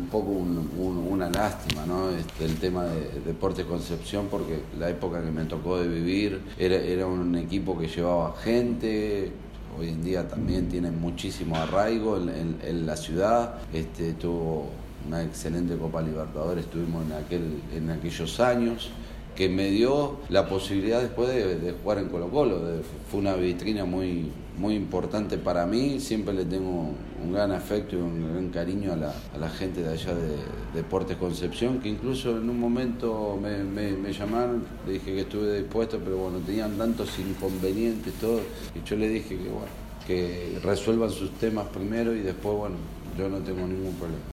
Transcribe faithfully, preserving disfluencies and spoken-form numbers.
poco un, un, una lástima, ¿no? Este, el tema de Deportes Concepción, porque la época que me tocó de vivir era, era un equipo que llevaba gente. Hoy en día también tiene muchísimo arraigo en, en, en la ciudad. Este, tuvo una excelente Copa Libertadores, estuvimos en, aquel, en aquellos años, que me dio la posibilidad después de, de jugar en Colo-Colo. De, fue una vitrina muy, muy importante para mí. Siempre le tengo un gran afecto y un gran cariño a la, a la gente de allá de Deportes Concepción, que incluso en un momento me, me, me llamaron, le dije que estuve dispuesto, pero bueno, tenían tantos inconvenientes, todo, y yo le dije que bueno, que resuelvan sus temas primero y después, bueno, yo no tengo ningún problema.